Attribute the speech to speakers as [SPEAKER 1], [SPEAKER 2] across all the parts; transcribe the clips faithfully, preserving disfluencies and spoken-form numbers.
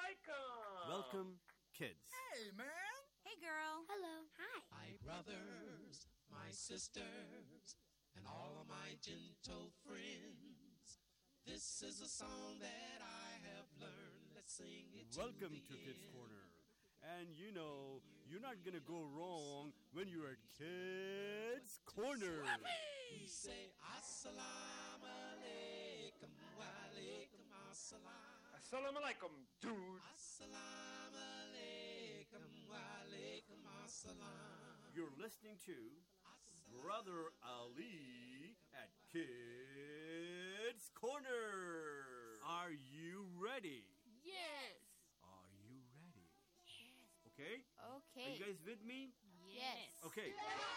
[SPEAKER 1] alaikum.
[SPEAKER 2] Welcome, kids.
[SPEAKER 3] Hey, man.
[SPEAKER 4] Hey, girl.
[SPEAKER 5] Hello. Hi.
[SPEAKER 6] My brothers, my sisters, and all of my gentle friends. This is a song that I have learned. Let's sing it to
[SPEAKER 2] Welcome
[SPEAKER 6] the
[SPEAKER 2] to Kids
[SPEAKER 6] end.
[SPEAKER 2] Corner. And you know, you're not going to go wrong when you're at Kids Corner.
[SPEAKER 6] We say Assalamu alaikum, wa alaikum assalam.
[SPEAKER 1] Assalamu alaikum, dude.
[SPEAKER 6] Assalamu alaikum, wa alaikum assalam.
[SPEAKER 2] You're listening to Brother Ali at Kids Corner. Are you ready?
[SPEAKER 4] Yes.
[SPEAKER 2] Are you ready? Yes. Okay?
[SPEAKER 4] Okay.
[SPEAKER 2] Are you guys with me?
[SPEAKER 4] Yes.
[SPEAKER 2] Okay.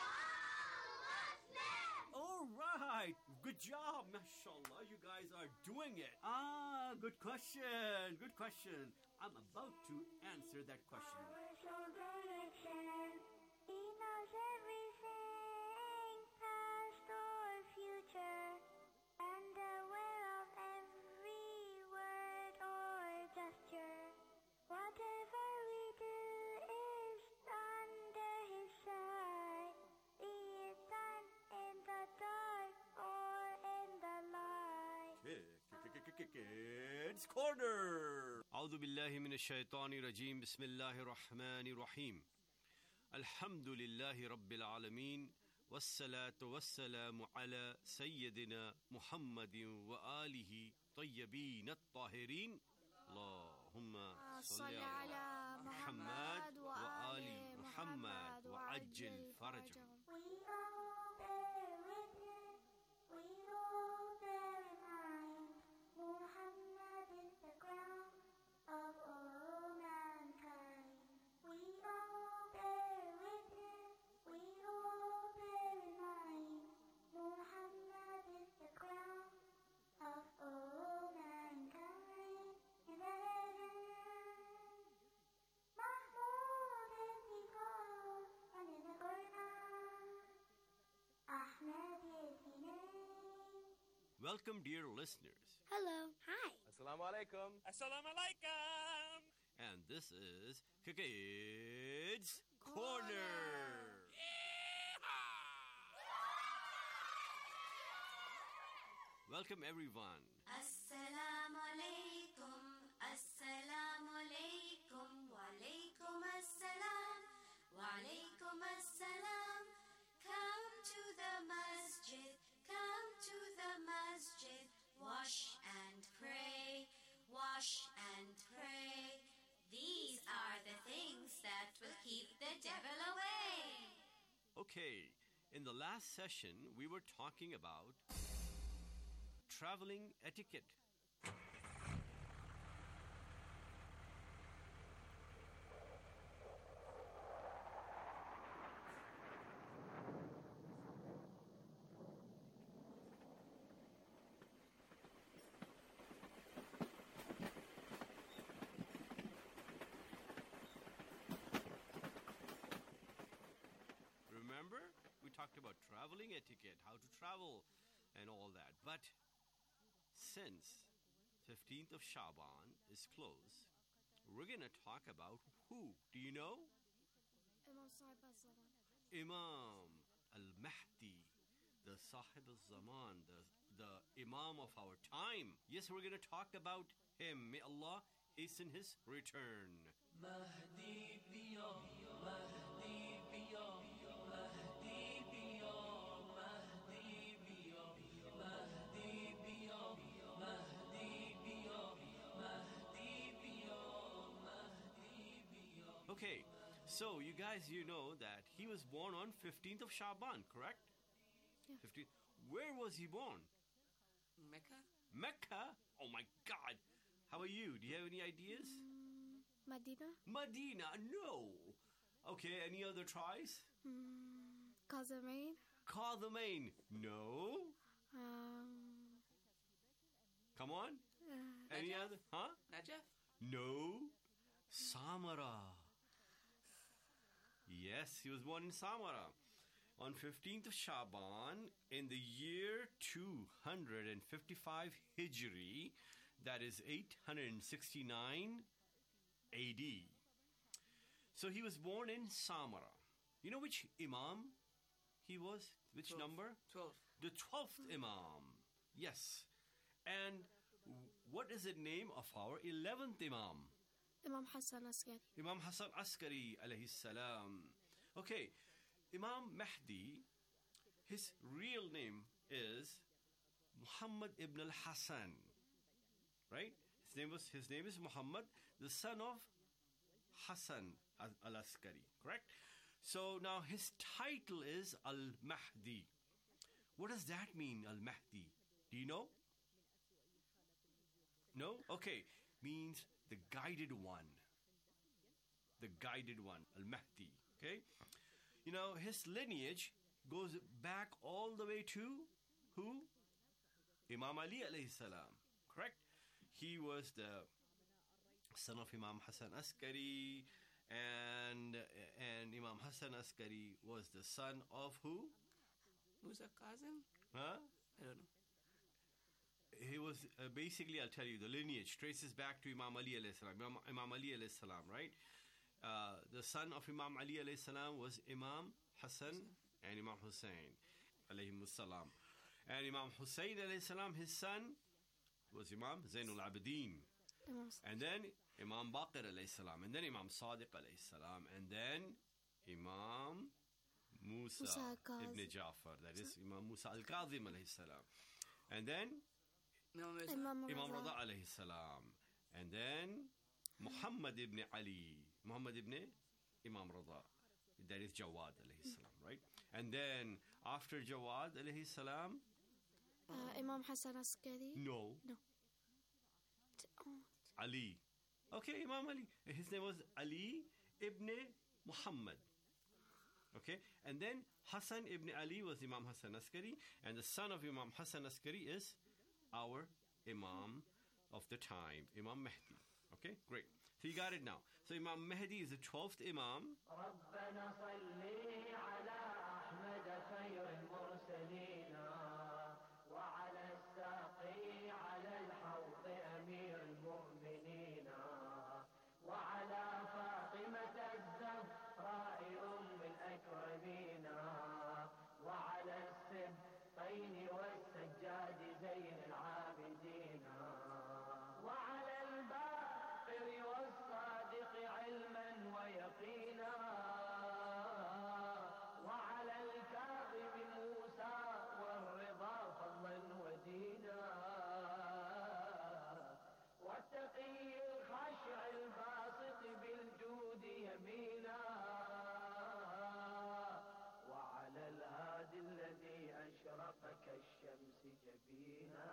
[SPEAKER 2] All right. Good job. Mashallah, you guys are doing it. Ah, good question. Good question. I'm about to answer that question.
[SPEAKER 5] Our soul direction. He knows everything, past or future, and aware of every word or gesture. Whatever we do is under his sight, be it done in the dark or in the light.
[SPEAKER 2] Kids Corner. أعوذ بالله من الشيطان الرجيم. بسم الله الرحمن الرحيم. الحمد لله رب العالمين والصلاة والسلام على سيدنا محمد وآله طيبين الطاهرين. اللهم صل على محمد وآل محمد وعجل فرجهم.
[SPEAKER 5] We all bear witness, we all bear in mind, Muhammad is the crown of all mankind. We all bear witness, we all bear in mind, Muhammad is the crown of all mankind. In the heavens, Mahmoud is he called, and in the Quran, Ahmed is his name.
[SPEAKER 2] Welcome, dear listeners.
[SPEAKER 5] Hello. Hi.
[SPEAKER 1] Assalamu alaikum.
[SPEAKER 3] Assalamu alaikum.
[SPEAKER 2] And this is Kids Corner. Welcome, everyone.
[SPEAKER 7] Assalamu alaikum, assalamu alaikum, wa alaikum assalam, wa alaikum assalam. Come to the masjid, come to the masjid, wash and pray, wash and pray. These are the things that will keep the devil away.
[SPEAKER 2] Okay, in the last session, we were talking about traveling etiquette. Remember, we talked about traveling etiquette, how to travel and all that. But since fifteenth of Shaban is close, we're going to talk about who? Do you know?
[SPEAKER 5] Imam Sahib al-Zaman.
[SPEAKER 2] Imam al-Mahdi, the Sahib al-Zaman, the, the Imam of our time. Yes, we're going to talk about him. May Allah hasten his return.
[SPEAKER 6] Mahdi biya, Mahdi biya, Mahdi biya, Mahdi biya, Mahdi biya, Mahdi biya, Mahdi biya, Mahdi biya.
[SPEAKER 2] Okay, so you guys, you know that he was born on fifteenth of Shaban, correct?
[SPEAKER 5] Yeah.
[SPEAKER 2] fifteenth. Where was he born?
[SPEAKER 4] Mecca?
[SPEAKER 2] Mecca? Oh my God. How are you? Do you have any ideas?
[SPEAKER 5] Mm, Medina.
[SPEAKER 2] Medina? No. Okay, any other tries?
[SPEAKER 5] Mm, Qazamain.
[SPEAKER 2] Qadamain? No.
[SPEAKER 5] Um,
[SPEAKER 2] Come on.
[SPEAKER 5] uh,
[SPEAKER 2] Any
[SPEAKER 4] Najaf?
[SPEAKER 2] other? Huh?
[SPEAKER 4] Najaf?
[SPEAKER 2] No. Samara. Yes, he was born in Samara. On fifteenth of Shaban, in the year two hundred fifty-five Hijri, that is eight hundred sixty-nine A D. So he was born in Samara. You know which Imam he was? Which
[SPEAKER 4] Twelve.
[SPEAKER 2] number?
[SPEAKER 4] twelve.
[SPEAKER 2] The twelfth Imam. Yes. And what is the name of our eleventh Imam?
[SPEAKER 5] Imam Hassan Askari.
[SPEAKER 2] Imam Hassan Askari alayhi salam. Okay, Imam Mahdi, his real name is Muhammad ibn al-Hassan. Right? His name was his name is Muhammad, the son of Hassan al-Askari, correct? So now his title is Al-Mahdi. What does that mean, Al-Mahdi? Do you know? No? Okay. Means the guided one. The guided one, Al-Mahdi. Okay? You know, his lineage goes back all the way to who? Imam Ali alayhi salam. Correct? He was the son of Imam Hassan Askari, and and Imam Hassan Askari was the son of who?
[SPEAKER 4] Who's a cousin?
[SPEAKER 2] Huh?
[SPEAKER 4] I don't know.
[SPEAKER 2] He was uh, basically, I'll tell you, the lineage traces back to Imam Ali alayhi salam. Imam, Imam Ali alayhi salam, right? Uh, the son of Imam Ali alayhi salam was Imam Hassan and Imam Hussein alayhi salam. And Imam Hussein alayhi salam, his son was Imam Zainul Abidin.
[SPEAKER 5] Imam
[SPEAKER 2] And then Imam Baqir alayhi salam. And then Imam Sadiq alayhi salam. And then Imam Musa,
[SPEAKER 5] Musa al-Kazim.
[SPEAKER 2] ibn Jafar. That is Imam Musa al-Kazim alayhi salam. And then
[SPEAKER 4] No, Mirza.
[SPEAKER 5] Imam
[SPEAKER 2] Imam
[SPEAKER 5] Reza.
[SPEAKER 2] Rada alayhi salam. And then Muhammad ibn Ali. Muhammad ibn Imam Rada. That is Jawad alayhi salam, right? And then after Jawad alayhi salam,
[SPEAKER 5] Uh, Imam Hassan Askari.
[SPEAKER 2] no,
[SPEAKER 5] Oh,
[SPEAKER 2] Ali. Okay, Imam Ali. His name was Ali ibn Muhammad. Okay, and then Hassan ibn Ali was Imam Hassan Askari, and the son of Imam Hassan Askari is our Imam of the time, Imam Mahdi. Okay, great. So you got it now. So Imam Mahdi is the twelfth Imam.
[SPEAKER 8] ربنا صل على أحمد خير المرسلين وعلى الساقي على الحوض أمير المؤمنين وعلى فاطمة الزهراء أم الأكرمين وعلى السبطين والسجاد زين العابدين وعلى الباقر والصادق علما ويقينا وعلى الكاظم موسى والرضا فضلا ودينا والتقي الخشع الباسط بالجود يمينا وعلى الهادي الذي أشرق كالشمس جبينا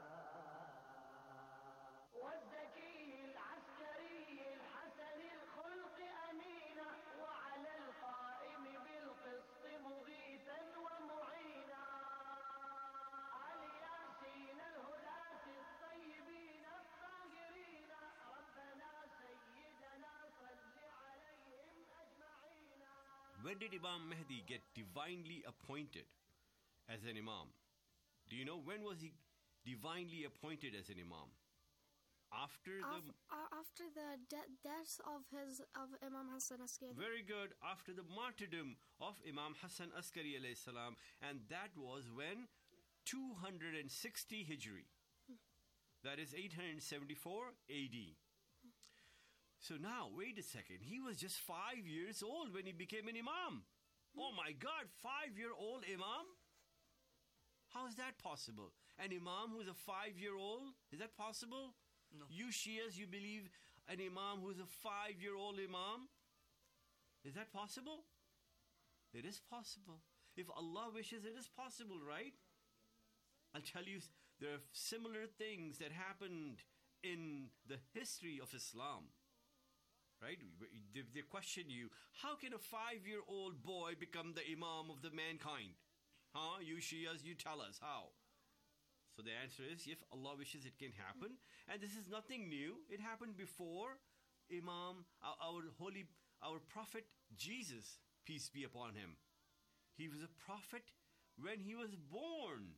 [SPEAKER 8] والذكي العسكري الحسن الخلق أمينا وعلى القائم بالقسط مغيثا ومعينا على ياسين الهداة الطيبين الطاهرين ربنا سيدنا صل عليهم أجمعين.
[SPEAKER 2] When did Imam Mahdi get divinely appointed as an Imam? Do you know when was he divinely appointed as an Imam? After the
[SPEAKER 5] Af- uh, after the de- death of his of Imam Hassan Askari.
[SPEAKER 2] very good after the martyrdom of Imam Hassan Askari alayhi salam, and that was when two hundred sixty Hijri, that is eight hundred seventy-four A D. So now wait a second, he was just five years old when he became an Imam. Oh my God, five-year-old Imam? How is that possible? An Imam who's a five-year-old? Is that possible?
[SPEAKER 4] No.
[SPEAKER 2] You Shias, you believe an Imam who's a five-year-old Imam? Is that possible? It is possible. If Allah wishes, it is possible, right? I'll tell you, there are similar things that happened in the history of Islam. Right? They, they question you, how can a five-year-old boy become the Imam of the mankind? Huh? You Shias, you tell us, how? So the answer is, if Allah wishes, it can happen. And this is nothing new. It happened before Imam, our, our holy, our prophet Jesus, peace be upon him. He was a prophet when he was born.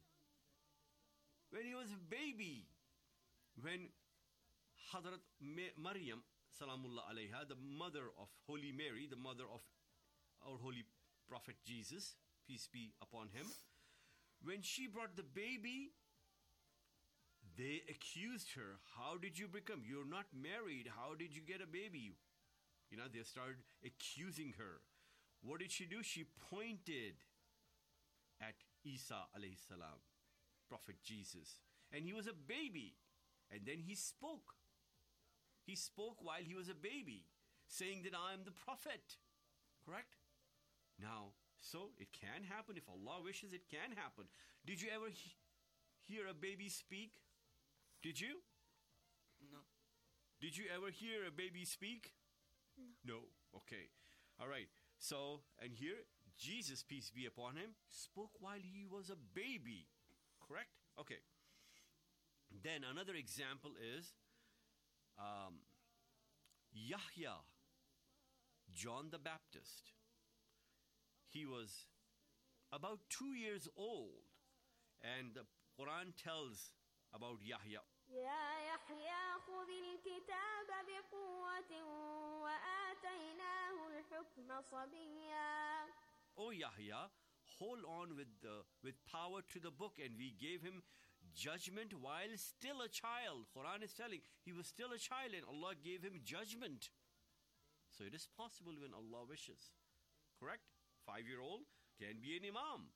[SPEAKER 2] When he was a baby. When Hadrat Ma- Maryam Salamullah alayha, the mother of Holy Mary, the mother of our holy prophet Jesus, peace be upon him, when she brought the baby, they accused her. How did you become? You're not married. How did you get a baby? You know, they started accusing her. What did she do? She pointed at Isa alayhi salam, Prophet Jesus. And he was a baby. And then he spoke. He spoke while he was a baby, saying that I am the prophet. Correct? Now, so it can happen. If Allah wishes, it can happen. Did you ever he- hear a baby speak? Did you?
[SPEAKER 4] No.
[SPEAKER 2] Did you ever hear a baby speak? No. No. Okay. All right. So, and here, Jesus, peace be upon him, spoke while he was a baby. Correct? Okay. Then another example is um, Yahya, John the Baptist. He was about two years old, and the Quran tells about Yahya.
[SPEAKER 9] يا يحيى خذ الكتاب بقوة وآتيناه الحكم صبيا.
[SPEAKER 2] O Yahya, hold on with the with power to the book, and we gave him judgment while still a child. Quran is telling he was still a child, and Allah gave him judgment. So it is possible when Allah wishes. Correct? Five-year-old can be an imam.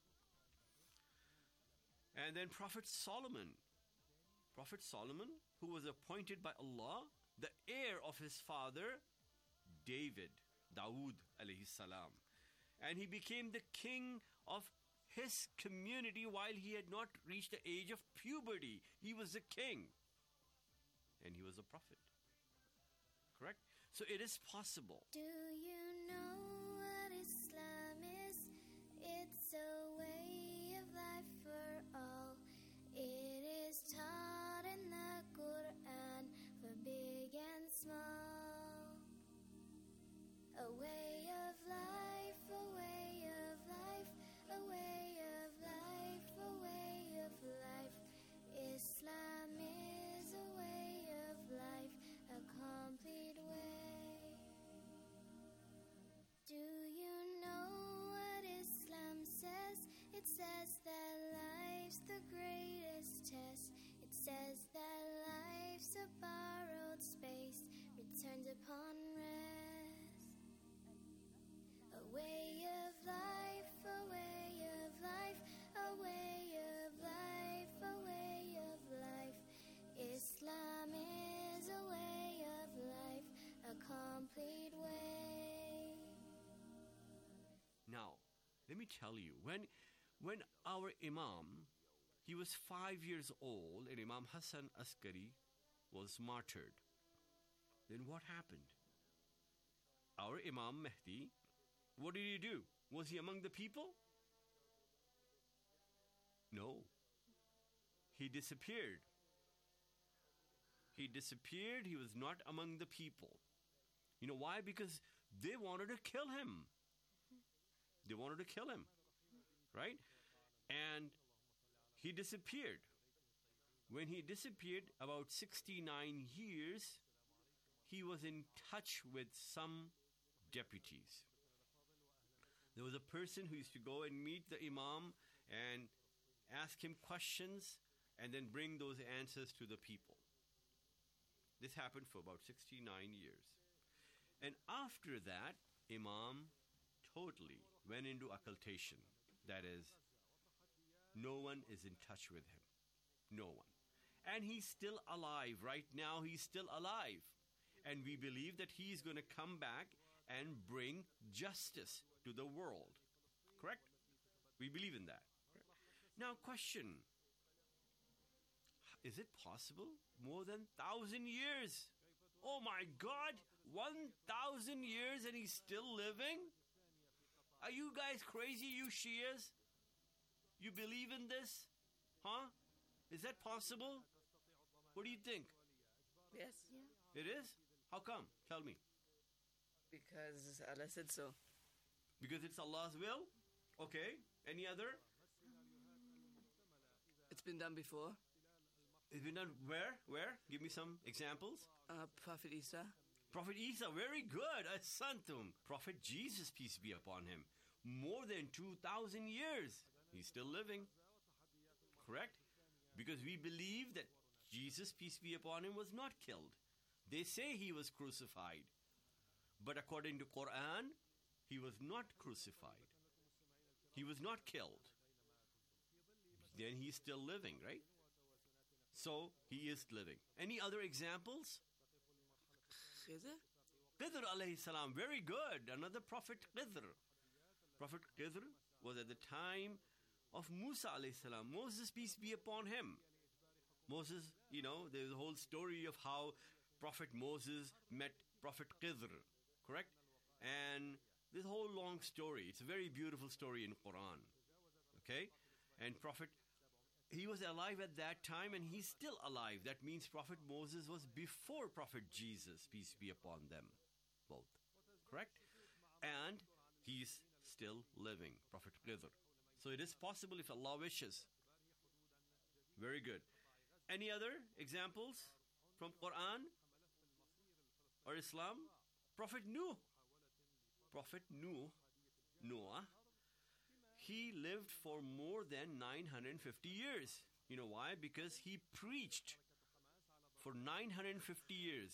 [SPEAKER 2] And then Prophet Solomon. Prophet Solomon, who was appointed by Allah, the heir of his father, David, Dawood alayhi salam. And he became the king of his community while he had not reached the age of puberty. He was a king. And he was a prophet. Correct? So it is possible.
[SPEAKER 7] Do you know what Islam is? It's a way of life for all. It is taught in the Quran for big and small. A way of life, a way of life, a way of life, a way of life. Islam is a way of life, a complete way. Do you know what Islam says? It says that life's the greatest test. It says that life's a borrowed space, returned upon rest. A way of life, a way of life, a way of life, a way of life. Islam is a way of life, a complete way.
[SPEAKER 2] Now, let me tell you, when when our Imam, he was five years old, and Imam Hassan Askari was martyred, then what happened? Our Imam Mahdi, what did he do? Was he among the people? No. He disappeared. He disappeared. He was not among the people. You know why? Because they wanted to kill him. They wanted to kill him. Right? And he disappeared. When he disappeared, about sixty-nine years, he was in touch with some deputies. There was a person who used to go and meet the Imam and ask him questions and then bring those answers to the people. This happened for about sixty-nine years. And after that, Imam totally went into occultation. That is, no one is in touch with him. No one. And he's still alive. Right now, he's still alive. And we believe that he's going to come back and bring justice to the world. Correct? We believe in that. Correct? Now, question. Is it possible? More than thousand years. Oh my God. One thousand years and he's still living? Are you guys crazy, you Shias? You believe in this? Huh? Is that possible? What do you think?
[SPEAKER 4] Yes.
[SPEAKER 2] It is? How come? Tell me.
[SPEAKER 4] Because Allah said so.
[SPEAKER 2] Because it's Allah's will? Okay. Any other?
[SPEAKER 4] It's been done before.
[SPEAKER 2] It's been done where? Where? Give me some examples.
[SPEAKER 4] Uh, Prophet Isa.
[SPEAKER 2] Prophet Isa, very good. Asantum. Prophet Jesus, peace be upon him, more than two thousand years. He's still living. Correct? Because we believe that Jesus, peace be upon him, was not killed. They say he was crucified. But according to Quran, he was not crucified. He was not killed. Then he's still living, right? So he is living. Any other examples?
[SPEAKER 4] Khidr?
[SPEAKER 2] Khidr alayhi salam, very good. Another prophet, Khidr. Prophet Khidr was at the time of Musa alayhi salam. Moses, peace be upon him. Moses, you know, there's a whole story of how Prophet Moses met Prophet Khidr, correct? And this whole long story, it's a very beautiful story in Quran, okay? And Prophet, he was alive at that time and he's still alive. That means Prophet Moses was before Prophet Jesus, peace be upon them both, correct? And he's still living, Prophet Khidr. So it is possible if Allah wishes. Very good. Any other examples from Quran or Islam? Prophet Nuh. Prophet Nuh, Noah, he lived for more than nine hundred fifty years. You know why? Because he preached for nine hundred fifty years.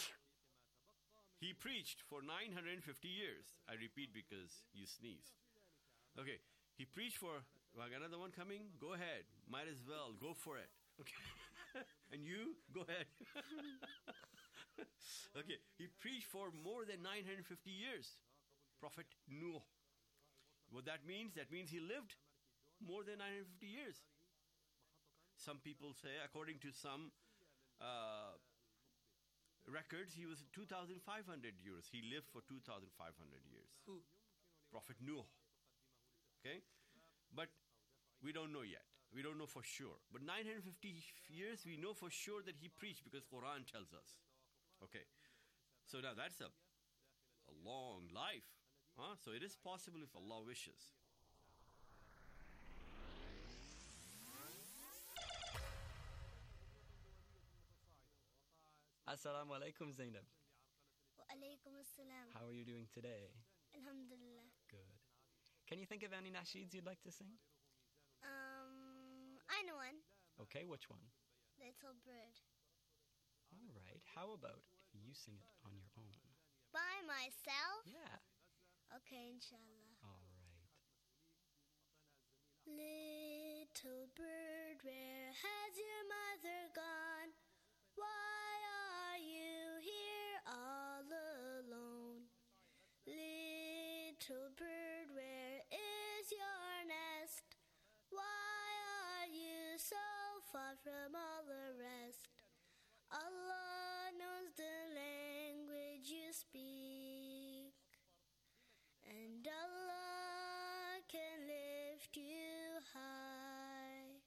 [SPEAKER 2] He preached for nine hundred fifty years. I repeat because you sneezed. Okay, he preached for, well, another one coming? Go ahead. Might as well. Go for it. Okay. And you, go ahead. Okay, he preached for more than nine hundred fifty years. Prophet Nuh. What that means? That means he lived more than nine hundred fifty years. Some people say, according to some uh, records, he was two thousand five hundred years. He lived for two thousand five hundred years.
[SPEAKER 4] Who?
[SPEAKER 2] Prophet Nuh. Okay? But we don't know yet. We don't know for sure. But nine hundred fifty years, we know for sure that he preached because Quran tells us. Okay. So now that's a, a long life. Huh? So it is possible if Allah wishes.
[SPEAKER 10] Assalamu alaikum, Zainab.
[SPEAKER 7] Wa alaikum assalam.
[SPEAKER 10] How are you doing today?
[SPEAKER 7] Alhamdulillah.
[SPEAKER 10] Good. Can you think of any nasheeds you'd like to sing?
[SPEAKER 7] Um, I know one.
[SPEAKER 10] Okay, which one?
[SPEAKER 7] Little Bird.
[SPEAKER 10] All right. How about if you sing it on your own?
[SPEAKER 7] By myself?
[SPEAKER 10] Yeah.
[SPEAKER 7] Okay, inshallah.
[SPEAKER 10] All right.
[SPEAKER 7] Little bird, where has your mother gone? Why are you here all alone? Little bird, where is your nest? Why are you so far from all the rest? Allah knows the language you speak, and Allah can lift you high.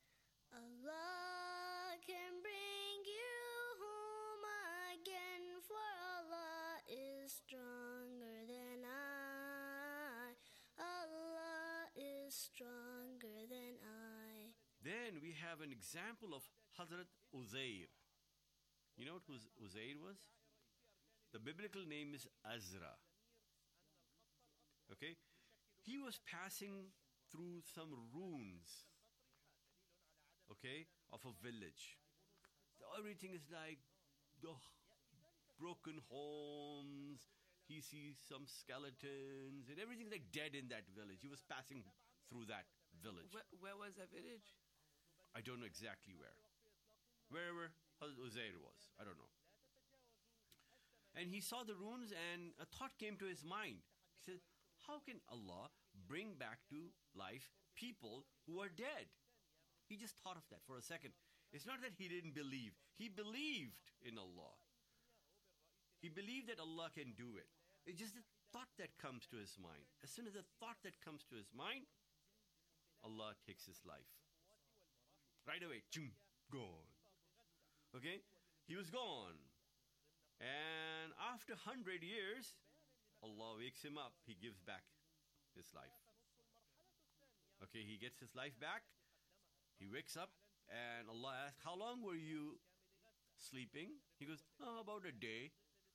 [SPEAKER 7] Allah can bring you home again, for Allah is stronger than I. Allah is stronger than I.
[SPEAKER 2] Then we have an example of Hazrat Uzair. You know what Uz- Uzair was? The biblical name is Azra. Okay? He was passing through some ruins, okay, of a village. So everything is like ugh, broken homes. He sees some skeletons and everything's like dead in that village. He was passing through that village.
[SPEAKER 4] Where, where was that village?
[SPEAKER 2] I don't know exactly where. Wherever Hazrat Uzair was. I don't know. And he saw the ruins and a thought came to his mind. He said, how can Allah bring back to life people who are dead? He just thought of that for a second. It's not that he didn't believe. He believed in Allah. He believed that Allah can do it. It's just a thought that comes to his mind. As soon as a thought that comes to his mind, Allah takes his life. Right away, chum, gone. Okay? He was gone. And after one hundred years, Allah wakes him up. He gives back his life. Okay, he gets his life back. He wakes up and Allah asks, how long were you sleeping? He goes, oh, about a day.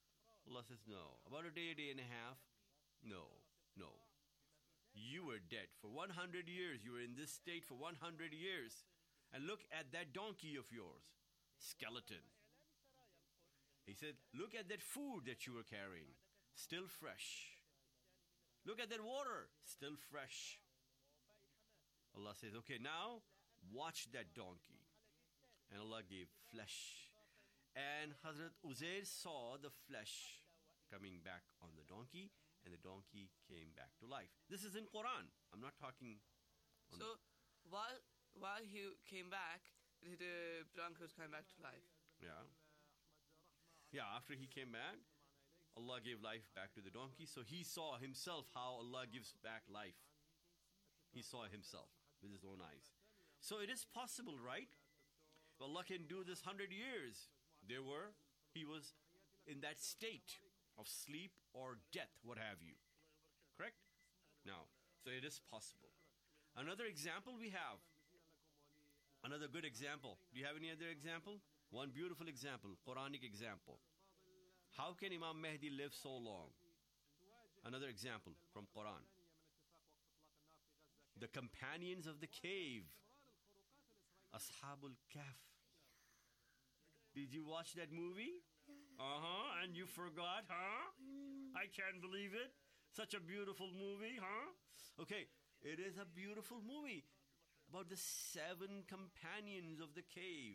[SPEAKER 2] Allah says, no. About a day, day and a half? No, no. You were dead for one hundred years. You were in this state for one hundred years. And look at that donkey of yours. Skeleton. He said, look at that food that you were carrying. Still fresh. Look at that water. Still fresh. Allah says, okay, now watch that donkey. And Allah gave flesh. And Hazrat Uzair saw the flesh coming back on the donkey, and the donkey came back to life. This is in Quran. I'm not talking... On
[SPEAKER 4] So, while while he came back, the Broncos came back to life.
[SPEAKER 2] Yeah. Yeah, after he came back, Allah gave life back to the donkey. So he saw himself how Allah gives back life. He saw himself with his own eyes. So it is possible, right? Allah can do this hundred years. There were, he was in that state of sleep or death, what have you. Correct? Now, so it is possible. Another example we have. Another good example. Do you have any other example? One beautiful example, Quranic example. How can Imam Mahdi live so long? Another example from Quran. The companions of the cave. Ashabul Kahf. Did you watch that movie? Uh-huh, and you forgot, huh? I can't believe it. Such a beautiful movie, huh? Okay, it is a beautiful movie about the seven companions of the cave.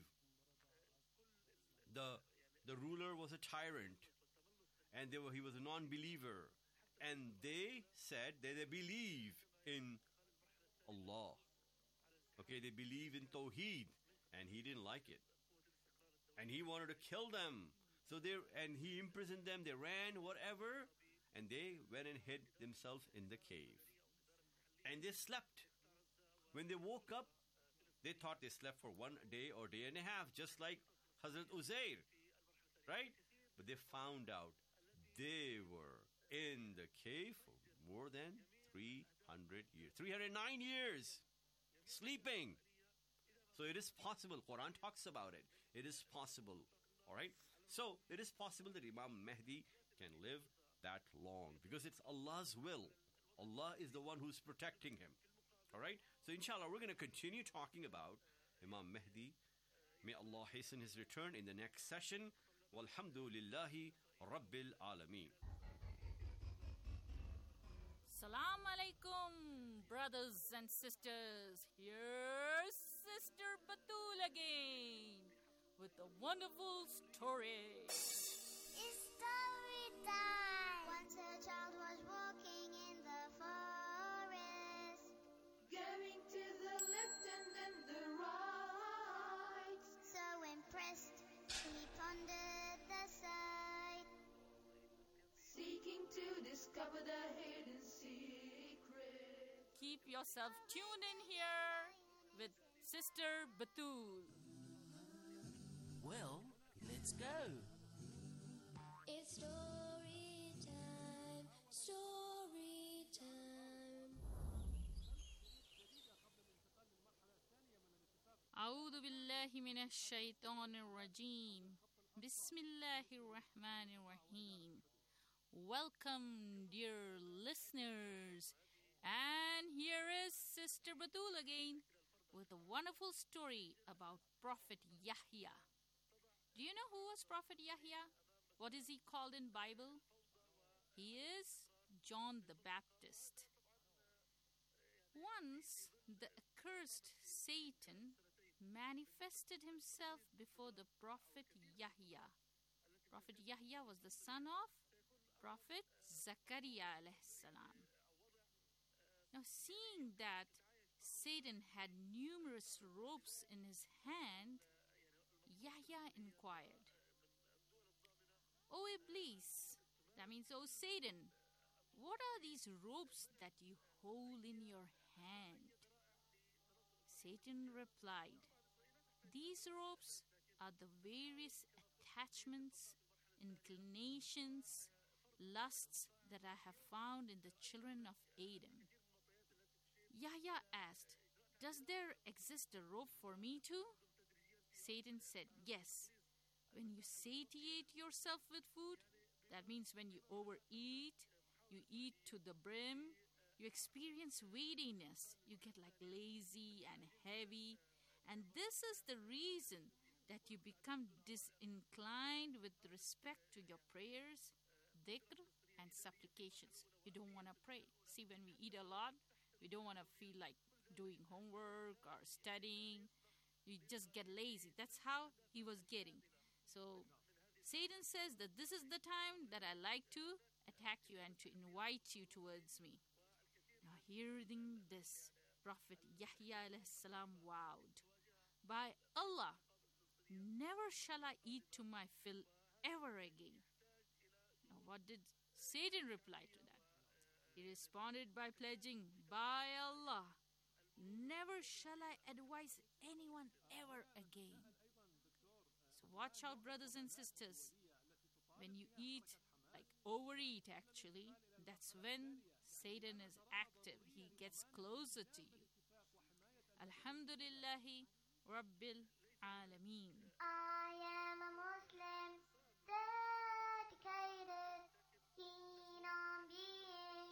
[SPEAKER 2] The, the ruler was a tyrant, and they were, he was a non-believer. And they said that they believe in Allah. Okay, they believe in Tawheed, and he didn't like it. And he wanted to kill them. So they, and he imprisoned them, they ran, whatever, and they went and hid themselves in the cave. And they slept. When they woke up, they thought they slept for one day or day and a half, just like Hazrat Uzair, right? But they found out they were in the cave for more than three hundred years. three hundred nine years, sleeping. So it is possible. Quran talks about it. It is possible. All right? So it is possible that Imam Mahdi can live that long because it's Allah's will. Allah is the one who's protecting him. All right? So inshallah, we're going to continue talking about Imam Mahdi. May Allah hasten his return in the next session. Walhamdulillahi Rabbil Alameen.
[SPEAKER 11] Salam alaikum, brothers and sisters. Here's Sister Batul again with a wonderful story.
[SPEAKER 7] It's story time. Once a child was walking in the forest,
[SPEAKER 8] Going to the left and then the right.
[SPEAKER 7] so impressed he pondered the sight.
[SPEAKER 8] Seeking to discover the hidden secret.
[SPEAKER 11] Keep yourself tuned in here with Sister Batul.
[SPEAKER 6] Well, let's go.
[SPEAKER 7] It's story time, story time.
[SPEAKER 11] أعوذ بالله من الشيطان الرجيم. بسم الله الرحمن الرحيم. Welcome, dear listeners. And here is Sister Batul again with a wonderful story about Prophet Yahya. Do you know who was Prophet Yahya? What is he called in Bible? He is John the Baptist. Once the accursed Satan manifested himself before the Prophet Yahya. Prophet Yahya was the son of Prophet Zakaria alayhi salam. Now, seeing that Satan had numerous ropes in his hand, Yahya inquired, "O Iblis," that means, "O Satan, what are these ropes that you hold in your hand?" Satan replied, "These ropes are the various attachments, inclinations, lusts that I have found in the children of Adam." Yahya asked, "Does there exist a rope for me too?" Satan said, "Yes. When you satiate yourself with food, That means when you overeat, you eat to the brim, you experience weightiness. You get like lazy and heavy. And this is the reason that you become disinclined with respect to your prayers, dhikr, and supplications. You don't want to pray. See, when we eat a lot, we don't want to feel like doing homework or studying. You just get lazy. That's how he was getting. So Satan says that this is the time that I like to attack you and to invite you towards me. Now hearing this, Prophet Yahya alayhi salam vowed, by Allah, never shall I eat to my fill ever again. Now what did Satan reply to that? He responded by pledging, by Allah, never shall I advise anyone ever again. So watch out, brothers and sisters. When you eat, like overeat actually, that's when Satan is active. He gets closer to you. Alhamdulillahi Rabbil Alameen.
[SPEAKER 7] I am a Muslim, dedicated, keen on being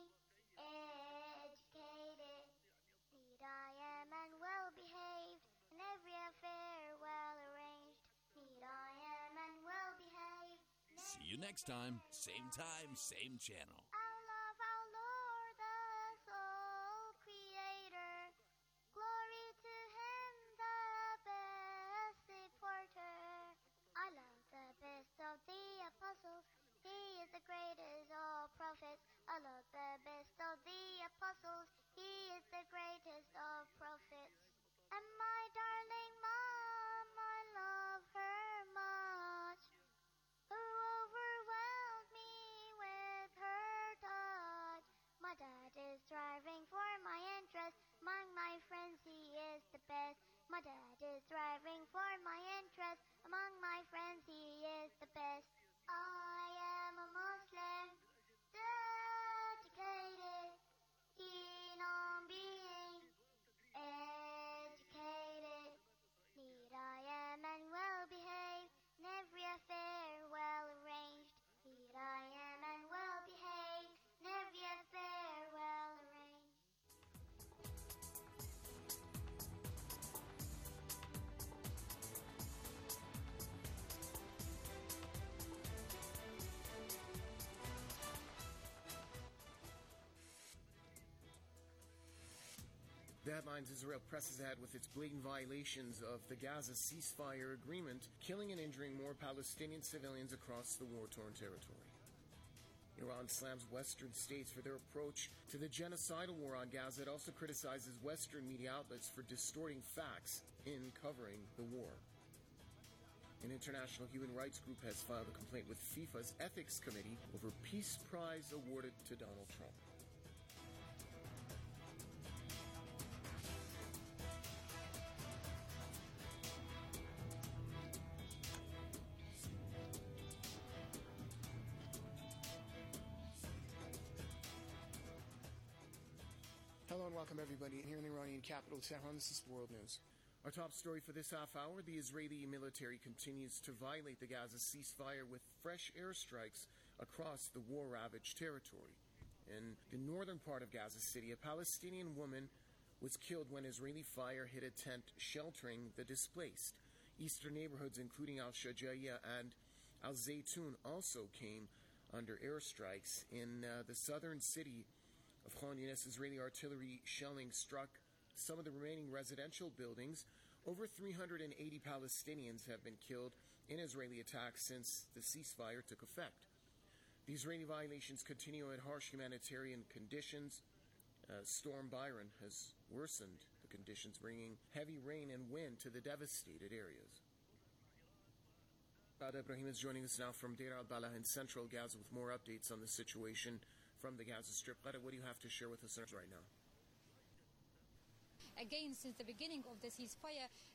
[SPEAKER 7] educated. Need I am and well behaved, in every affair well arranged. Need I am and well behaved.
[SPEAKER 12] See you next time, same time, same channel.
[SPEAKER 7] Our love, our Lord, the sole Creator. Glory to Him, the best supporter. I love the best of the apostles. He is the greatest of prophets. I love the best of the apostles. He is the greatest of prophets. And my darling mom, I love her much, who overwhelmed me with her touch. My dad is striving for my interest. Among my friends, he is the best. My dad is striving for my interest. Among my friends, he is the best. I am a Muslim, dedicated, keen on being educated. Need I am and well behaved, in every affair well arranged. Need I am and well behaved, in every affair well arranged.
[SPEAKER 13] The headlines: Israel presses ahead with its blatant violations of the Gaza ceasefire agreement, killing and injuring more Palestinian civilians across the war-torn territory. Iran slams Western states for their approach to the genocidal war on Gaza. It also criticizes Western media outlets for distorting facts in covering the war. An international human rights group has filed a complaint with FIFA's Ethics Committee over Peace Prize awarded to Donald Trump.
[SPEAKER 14] Hello and welcome everybody here in the Iranian capital, Tehran. This is World News.
[SPEAKER 13] Our top story for this half hour: the Israeli military continues to violate the Gaza ceasefire with fresh airstrikes across the war-ravaged territory. In the northern part of Gaza City, a Palestinian woman was killed when Israeli fire hit a tent sheltering the displaced. Eastern neighborhoods, including Al-Shajaiya and Al-Zaytun, also came under airstrikes. In uh, the southern city of Khan Yunis, Israeli artillery shelling struck some of the remaining residential buildings. Over three hundred eighty Palestinians have been killed in Israeli attacks since the ceasefire took effect. The Israeli violations continue in harsh humanitarian conditions. Uh, Storm Byron has worsened the conditions, bringing heavy rain and wind to the devastated areas. Bada Ibrahim is joining us now from Deir al-Balah in central Gaza with more updates on the situation from the Gaza Strip. Bada, what do you have to share with us right now?
[SPEAKER 15] Again, since the beginning of the ceasefire,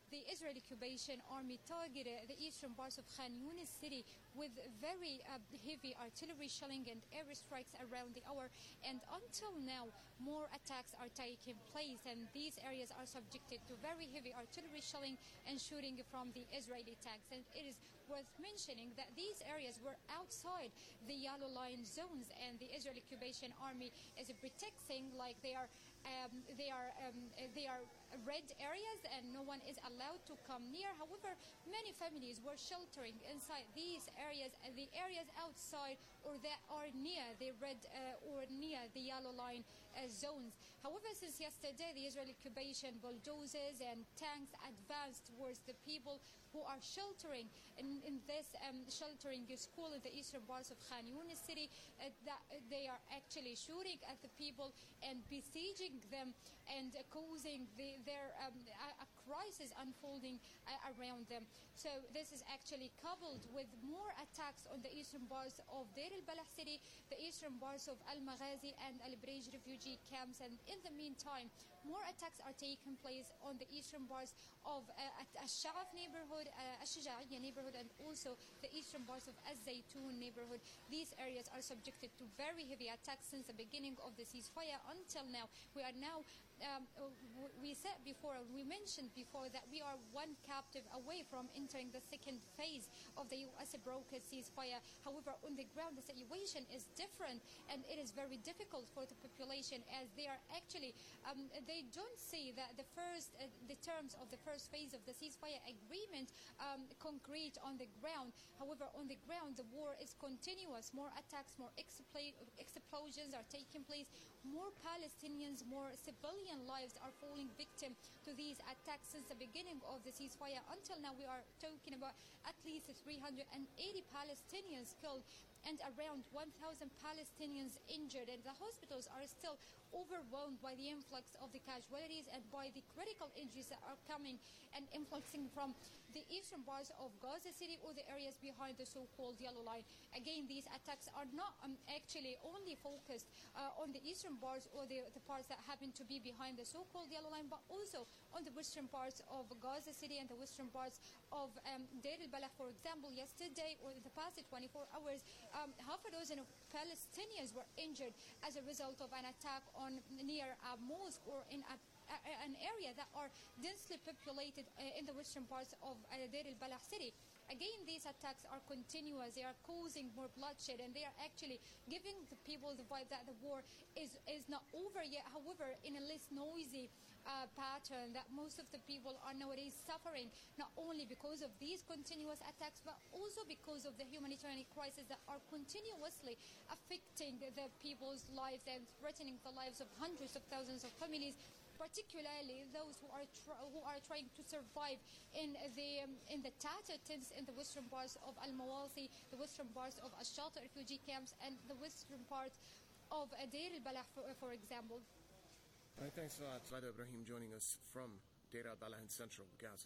[SPEAKER 15] the Israeli occupation army targeted the eastern parts of Khan Yunis city with very uh, heavy artillery shelling and airstrikes around the hour. And until now, more attacks are taking place, and these areas are subjected to very heavy artillery shelling and shooting from the Israeli tanks. And it is worth mentioning that these areas were outside the yellow line zones, and the Israeli occupation army is protecting like they are um, they are um, they are red areas and no one is allowed to come near. However, many families were sheltering inside these areas, and the areas outside or that are near the red uh, or near the yellow line uh, zones. However, since yesterday, the Israeli occupation bulldozers and tanks advanced towards the people who are sheltering in, in this um, sheltering school in the eastern parts of Khan Yunis city. Uh, that uh, they are actually shooting at the people and besieging them and uh, causing the, their um, a, a crisis unfolding uh, around them. So this is actually coupled with more attacks on the eastern parts of Deir al-Balah city, the eastern parts of Al-Maghazi and Al-Brej refugee camps, and in the meantime, more attacks are taking place on the eastern parts of uh, Al-Sha'af neighborhood, uh, Al-Shaja'iyya neighborhood, and also the eastern parts of Al-Zaytun neighborhood. These areas are subjected to very heavy attacks since the beginning of the ceasefire until now. We are now Um, we said before, we mentioned before that we are one captive away from entering the second phase of the U S brokered ceasefire. However, on the ground, the situation is different, and it is very difficult for the population as they are actually, um, they don't see that the first, uh, the terms of the first phase of the ceasefire agreement um, concrete on the ground. However, on the ground, the war is continuous. More attacks, more expl- explosions are taking place. More Palestinians, more civilians lives are falling victim to these attacks since the beginning of the ceasefire. Until now, we are talking about at least three hundred eighty Palestinians killed and around one thousand Palestinians injured, and the hospitals are still overwhelmed by the influx of the casualties and by the critical injuries that are coming and influxing from the eastern parts of Gaza City or the areas behind the so-called yellow line. Again, these attacks are not um, actually only focused uh, on the eastern parts or the, the parts that happen to be behind the so-called yellow line, but also on the western parts of Gaza City and the western parts of um, Deir al-Balah. For example, yesterday or in the past twenty-four hours, um, half a dozen of Palestinians were injured as a result of an attack on near a mosque or in a an area that are densely populated uh, in the western parts of uh, Deir al-Balah city. Again, these attacks are continuous. They are causing more bloodshed, and they are actually giving the people the vibe that the war is, is not over yet. However, in a less noisy uh, pattern, that most of the people are nowadays suffering, not only because of these continuous attacks, but also because of the humanitarian crisis that are continuously affecting the, the people's lives and threatening the lives of hundreds of thousands of families, particularly those who are tr- who are trying to survive in the um, in the tattered tents in the western parts of Al-Mawasi, the western parts of Al-Shata refugee camps, and the western parts of uh, Deir al-Balah, for, uh, for example.
[SPEAKER 13] All right, thanks a lot. Lada Ibrahim joining us from Deir al-Balah in central Gaza.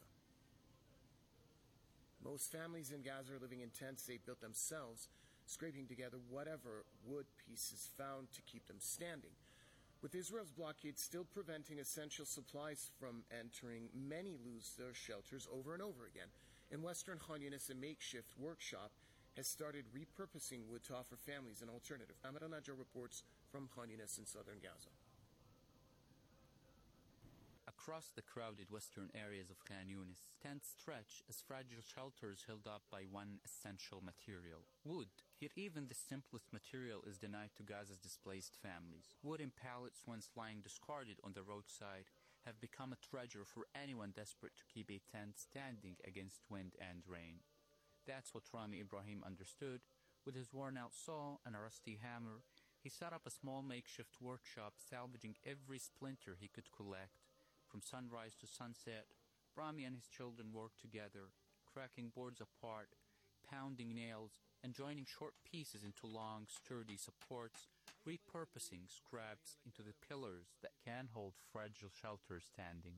[SPEAKER 13] Most families in Gaza are living in tents they built themselves, scraping together whatever wood pieces found to keep them standing. With Israel's blockade still preventing essential supplies from entering, many lose their shelters over and over again. In western Khan Yunis, a makeshift workshop has started repurposing wood to offer families an alternative. Ahmed Al-Najjar reports from Khan Yunis in southern Gaza.
[SPEAKER 16] Across the crowded western areas of Khan Yunis, tents stretch as fragile shelters held up by one essential material: wood. Here even the simplest material is denied to Gaza's displaced families. Wooden pallets once lying discarded on the roadside have become a treasure for anyone desperate to keep a tent standing against wind and rain. That's what Rami Ibrahim understood. With his worn-out saw and a rusty hammer, he set up a small makeshift workshop, salvaging every splinter he could collect. From sunrise to sunset, Rami and his children worked together, cracking boards apart, pounding nails, and joining short pieces into long, sturdy supports, repurposing scraps into the pillars that can hold fragile shelters standing.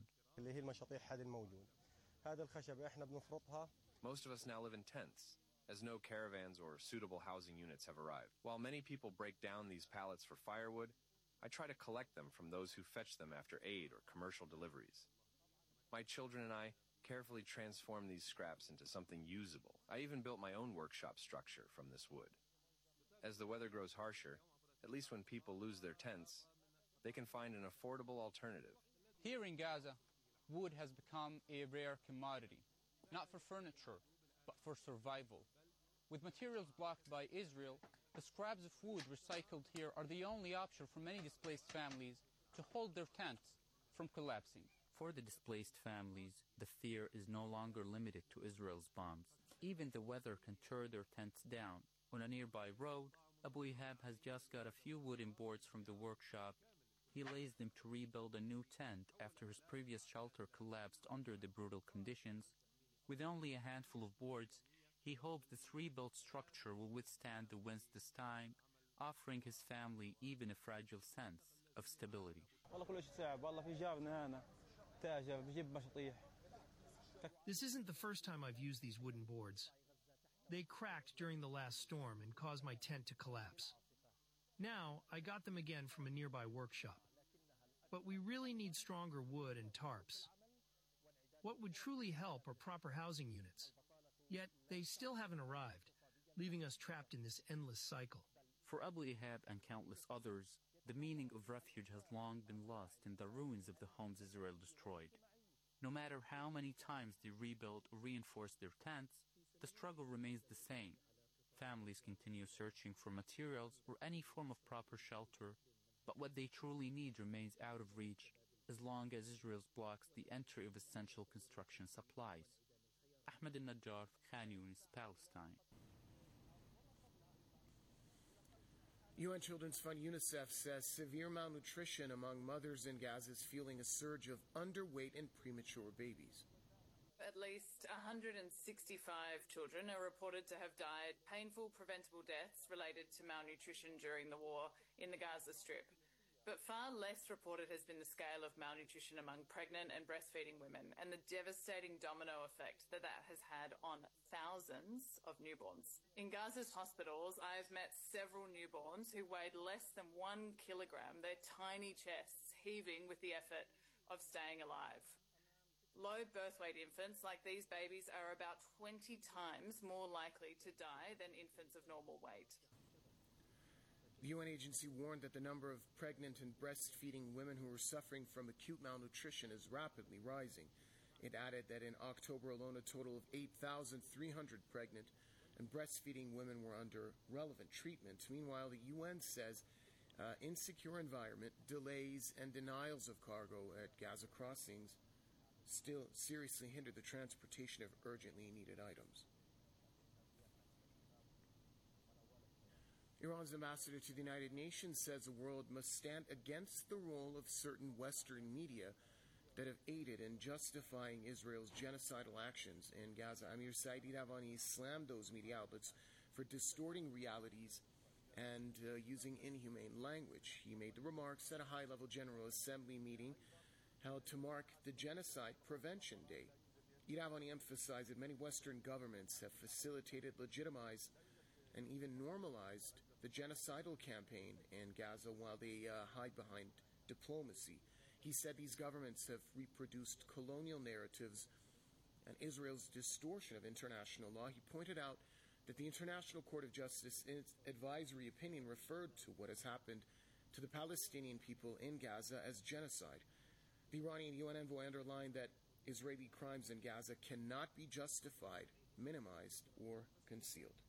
[SPEAKER 17] Most of us now live in tents, as no caravans or suitable housing units have arrived. While many people break down these pallets for firewood, I try to collect them from those who fetch them after aid or commercial deliveries. My children and I carefully transform these scraps into something usable. I even built my own workshop structure from this wood. As the weather grows harsher, at least when people lose their tents, they can find an affordable alternative.
[SPEAKER 18] Here in Gaza, wood has become a rare commodity, not for furniture, but for survival. With materials blocked by Israel, the scraps of wood recycled here are the only option for many displaced families to hold their tents from collapsing.
[SPEAKER 16] For the displaced families, the fear is no longer limited to Israel's bombs. Even the weather can tear their tents down. On a nearby road, Abu Ihab has just got a few wooden boards from the workshop. He lays them to rebuild a new tent after his previous shelter collapsed under the brutal conditions. With only a handful of boards, he hopes this rebuilt structure will withstand the winds this time, offering his family even a fragile sense of stability.
[SPEAKER 19] This isn't the first time I've used these wooden boards. They cracked during the last storm and caused my tent to collapse. Now, I got them again from a nearby workshop. But we really need stronger wood and tarps. What would truly help are proper housing units. Yet, they still haven't arrived, leaving us trapped in this endless cycle.
[SPEAKER 16] For Abu Ihab and countless others, the meaning of refuge has long been lost in the ruins of the homes Israel destroyed. No matter how many times they rebuild or reinforce their tents, the struggle remains the same. Families continue searching for materials or any form of proper shelter, but what they truly need remains out of reach as long as Israel blocks the entry of essential construction supplies. Ahmed al-Najjar, Khan Yunis, Palestine.
[SPEAKER 13] U N Children's Fund UNICEF says severe malnutrition among mothers in Gaza is fueling a surge of underweight and premature babies.
[SPEAKER 20] At least one hundred sixty-five children are reported to have died painful, preventable deaths related to malnutrition during the war in the Gaza Strip. But far less reported has been the scale of malnutrition among pregnant and breastfeeding women and the devastating domino effect that that has had on thousands of newborns. In Gaza's hospitals, I have met several newborns who weighed less than one kilogram, their tiny chests heaving with the effort of staying alive. Low birth weight infants like these babies are about twenty times more likely to die than infants of normal weight.
[SPEAKER 13] The U N agency warned that the number of pregnant and breastfeeding women who are suffering from acute malnutrition is rapidly rising. It added that in October alone, a total of eight thousand three hundred pregnant and breastfeeding women were under relevant treatment. Meanwhile, the U N says uh, insecure environment, delays, and denials of cargo at Gaza crossings still seriously hinder the transportation of urgently needed items. Iran's ambassador to the United Nations says the world must stand against the role of certain Western media that have aided in justifying Israel's genocidal actions in Gaza. Amir Said Iravani slammed those media outlets for distorting realities and uh, using inhumane language. He made the remarks at a high-level General Assembly meeting held to mark the Genocide Prevention Day. Iravani emphasized that many Western governments have facilitated, legitimized, and even normalized the genocidal campaign in Gaza while they uh, hide behind diplomacy. He said these governments have reproduced colonial narratives and Israel's distortion of international law. He pointed out that the International Court of Justice, in its advisory opinion, referred to what has happened to the Palestinian people in Gaza as genocide. The Iranian U N envoy underlined that Israeli crimes in Gaza cannot be justified, minimized, or concealed.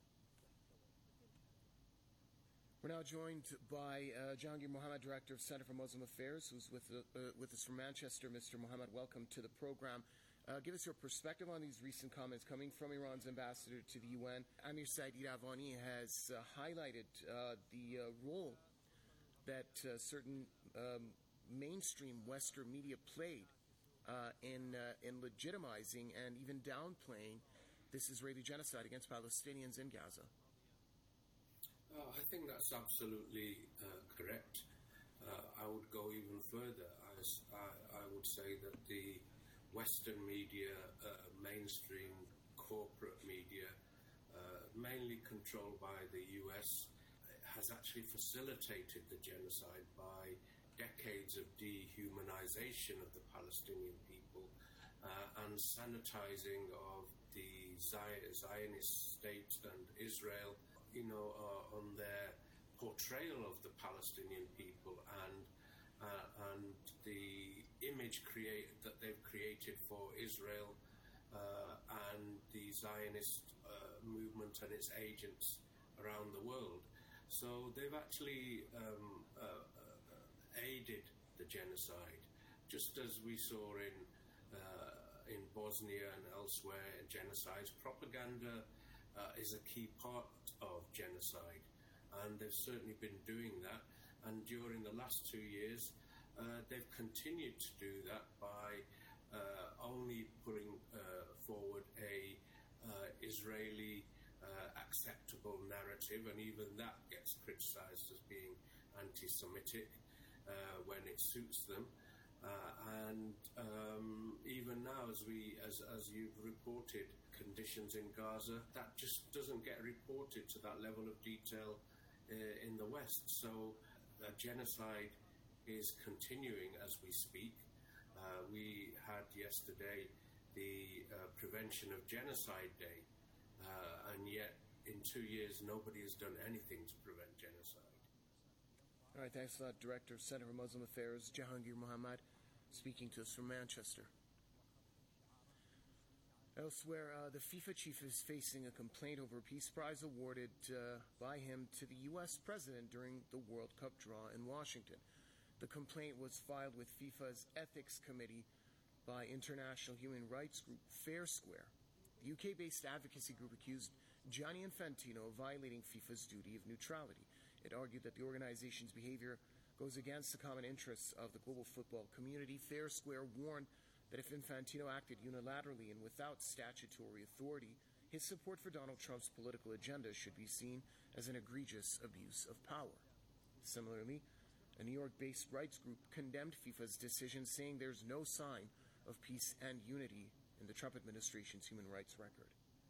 [SPEAKER 13] We're now joined by uh, Jahangir Mohammed, Director of Center for Muslim Affairs, who's with, uh, uh, with us from Manchester. Mister Mohammed, welcome to the program. Uh, give us your perspective on these recent comments coming from Iran's ambassador to the U N. Amir Said Iravani has uh, highlighted uh, the uh, role that uh, certain um, mainstream Western media played uh, in, uh, in legitimizing and even downplaying this Israeli genocide against Palestinians in Gaza.
[SPEAKER 21] Uh, I think that's absolutely uh, correct. Uh, I would go even further. I, I, I would say that the Western media, uh, mainstream corporate media, uh, mainly controlled by the U S, has actually facilitated the genocide by decades of dehumanization of the Palestinian people uh, and sanitizing of the Zionist state and Israel, you know, uh, on their portrayal of the Palestinian people and uh, and the image create that they've created for Israel uh, and the Zionist uh, movement and its agents around the world. So they've actually um, uh, uh, aided the genocide, just as we saw in uh, in Bosnia and elsewhere. Genocides, propaganda uh, is a key part of genocide, and they've certainly been doing that. And during the last two years, uh, they've continued to do that by uh, only putting uh, forward a uh, Israeli uh, acceptable narrative, and even that gets criticised as being anti-Semitic uh, when it suits them. Uh, and um, even now, as we, as as you've reported, conditions in Gaza, that just doesn't get reported to that level of detail uh, in the West. So, uh, genocide is continuing as we speak. Uh, we had yesterday the uh, Prevention of Genocide Day, uh, and yet in two years nobody has done anything to prevent genocide.
[SPEAKER 13] All right, thanks a lot, Director of Center for Muslim Affairs, Jahangir Muhammad, speaking to us from Manchester. Elsewhere, uh, the FIFA chief is facing a complaint over a peace prize awarded uh, by him to the U S president during the World Cup draw in Washington. The complaint was filed with FIFA's Ethics Committee by international human rights group Fair Square. The U K-based advocacy group accused Gianni Infantino of violating FIFA's duty of neutrality. It argued that the organization's behavior goes against the common interests of the global football community. Fair Square warned that if Infantino acted unilaterally and without statutory authority, his support for Donald Trump's political agenda should be seen as an egregious abuse of power. Similarly, a New York-based rights group condemned FIFA's decision, saying there's no sign of peace and unity in the Trump administration's human rights record.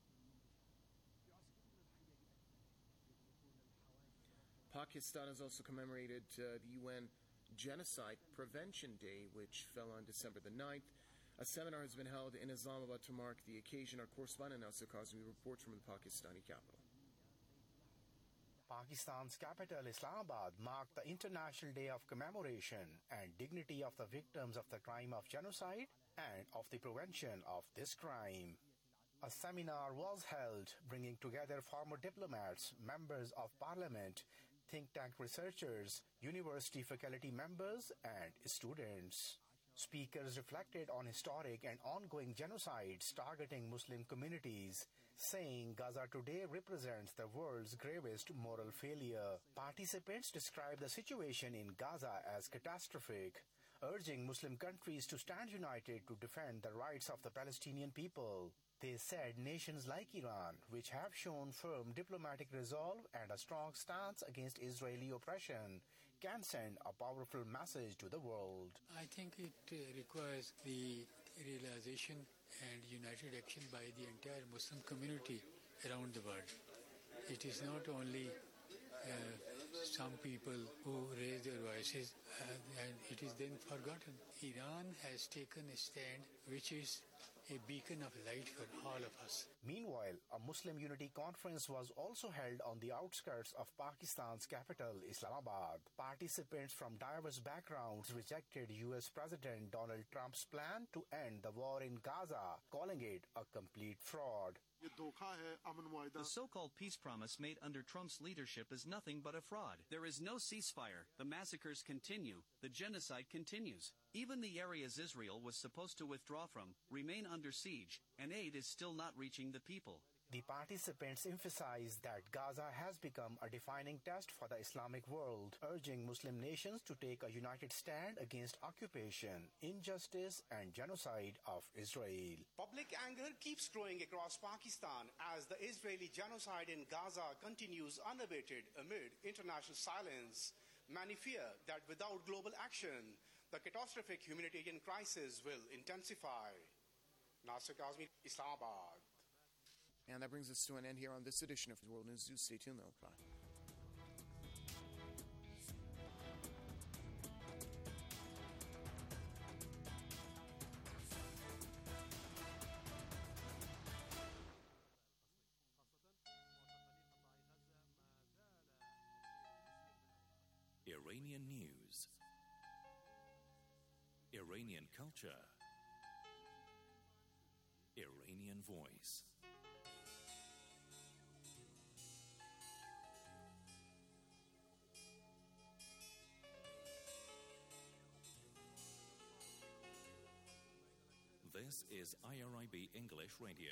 [SPEAKER 13] Pakistan has also commemorated uh, the U N Genocide Prevention Day, which fell on December the ninth. A seminar has been held in Islamabad to mark the occasion. Our correspondent Nasser Kazmi reports from the Pakistani capital.
[SPEAKER 1] Pakistan's capital, Islamabad, marked the International Day of Commemoration and Dignity of the Victims of the Crime of Genocide and of the Prevention of this crime. A seminar was held, bringing together former diplomats, members of parliament, think tank researchers, university faculty members, and students. Speakers reflected on historic and ongoing genocides targeting Muslim communities, saying Gaza today represents the world's gravest moral failure. Participants described the situation in Gaza as catastrophic, urging Muslim countries to stand united to defend the rights of the Palestinian people. They said nations like Iran, which have shown firm diplomatic resolve and a strong stance against Israeli oppression, can send a powerful message to the world.
[SPEAKER 22] I think it uh, requires the realization and united action by the entire Muslim community around the world. It is not only uh, some people who raise their voices uh, and it is then forgotten. Iran has taken a stand which is a beacon of light for all of us.
[SPEAKER 1] Meanwhile, a Muslim Unity Conference was also held on the outskirts of Pakistan's capital, Islamabad. Participants from diverse backgrounds rejected U S President Donald Trump's plan to end the war in Gaza, calling it a complete fraud.
[SPEAKER 23] The so-called peace promise made under Trump's leadership is nothing but a fraud. There is no ceasefire. The massacres continue. The genocide continues. Even the areas Israel was supposed to withdraw from remain under siege, and aid is still not reaching the people.
[SPEAKER 1] The participants emphasized that Gaza has become a defining test for the Islamic world, urging Muslim nations to take a united stand against occupation, injustice, and genocide of Israel.
[SPEAKER 24] Public anger keeps growing across Pakistan as the Israeli genocide in Gaza continues unabated amid international silence. Many fear that without global action, the catastrophic humanitarian crisis will intensify. Nasser Kazmi, Islamabad.
[SPEAKER 13] And that brings us to an end here on this edition of World News. Do stay tuned, though. Bye.
[SPEAKER 12] Iranian news, Iranian culture, Iranian voice. This is I R I B English Radio.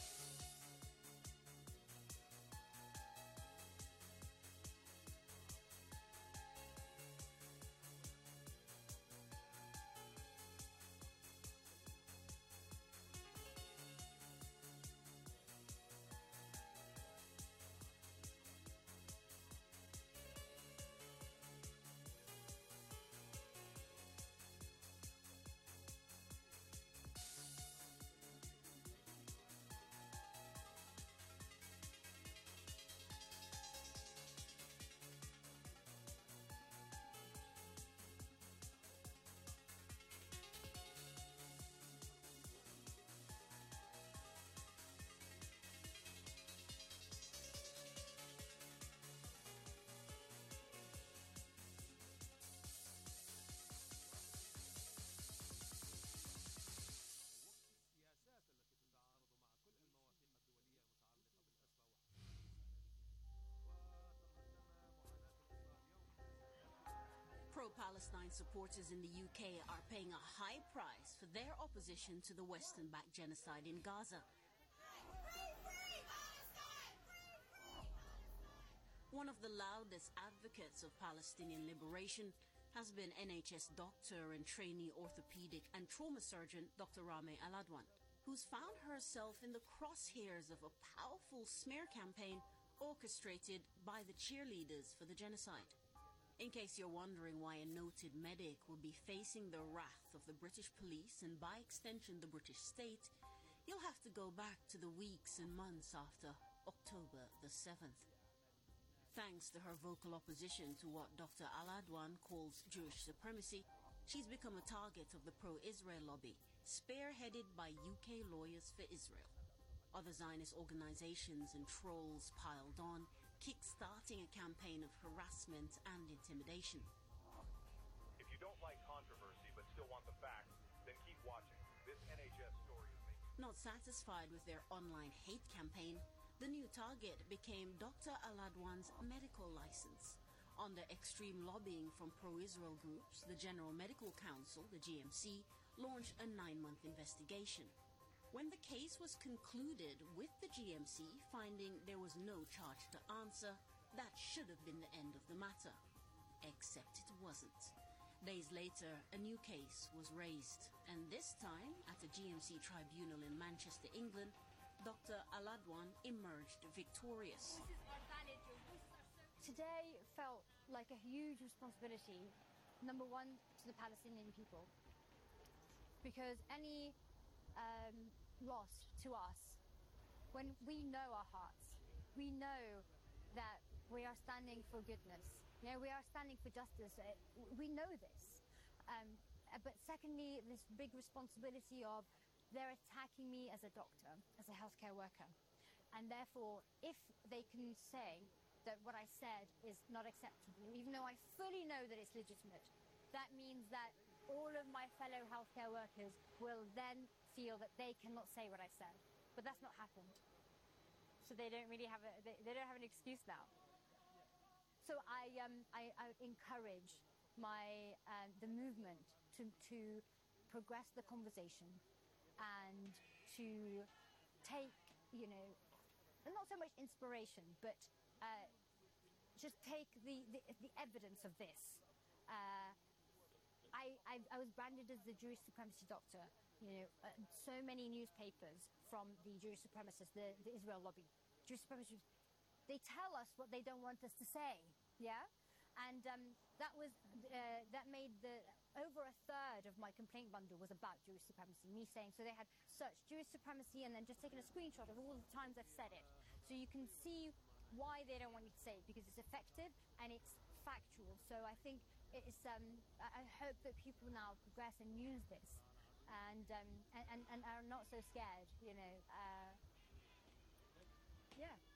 [SPEAKER 3] Pro-Palestine supporters in the U K are paying a high price for their opposition to the Western-backed genocide in Gaza. One of the loudest advocates of Palestinian liberation has been N H S doctor and trainee orthopedic and trauma surgeon Doctor Rameh Aladwan, who's found herself in the crosshairs of a powerful smear campaign orchestrated by the cheerleaders for the genocide. In case you're wondering why a noted medic will be facing the wrath of the British police and by extension the British state, you'll have to go back to the weeks and months after October the seventh. Thanks to her vocal opposition to what Doctor Aladwan calls Jewish supremacy, she's become a target of the pro-Israel lobby, spearheaded by U K Lawyers for Israel. Other Zionist organizations and trolls piled on, kick-starting a campaign of harassment and intimidation.
[SPEAKER 5] If you don't like controversy but still want the facts, then keep watching. This N H S story is making...
[SPEAKER 3] Not satisfied with their online hate campaign, the new target became Doctor Aladwan's medical license. Under extreme lobbying from pro-Israel groups, the General Medical Council, the G M C, launched a nine-month investigation. When the case was concluded with the G M C finding there was no charge to answer, that should have been the end of the matter. Except it wasn't. Days later, a new case was raised, and this time, at the G M C tribunal in Manchester, England, Doctor Aladwan emerged victorious.
[SPEAKER 9] Today felt like a huge responsibility, number one, to the Palestinian people. Because any um, loss to us, when we know our hearts, we know that we are standing for goodness. You know, we are standing for justice. We know this. Um, but secondly, this big responsibility of they're attacking me as a doctor, as a healthcare worker. And therefore, if they can say that what I said is not acceptable, even though I fully know that it's legitimate, that means that all of my fellow healthcare workers will then feel that they cannot say what I said. But that's not happened. So they don't really have a, they, they don't have an excuse now. So I, um, I, I encourage my, uh, the movement to, to progress the conversation and to take, you know, not so much inspiration, but uh, just take the, the, the evidence of this. Uh, I, I, I was branded as the Jewish supremacy doctor. You know, uh, so many newspapers from the Jewish supremacists, the, the Israel lobby, Jewish supremacists, they tell us what they don't want us to say, yeah? And um, that was, uh, that made the, over a third of my complaint bundle was about Jewish supremacy, me saying, so they had searched Jewish supremacy and then just taken a screenshot of all the times I've said it. So you can see why they don't want you to say it, because it's effective and it's factual. So I think it's, um, I hope that people now progress and use this. And, um, and and are not so scared, you know. Uh, yeah.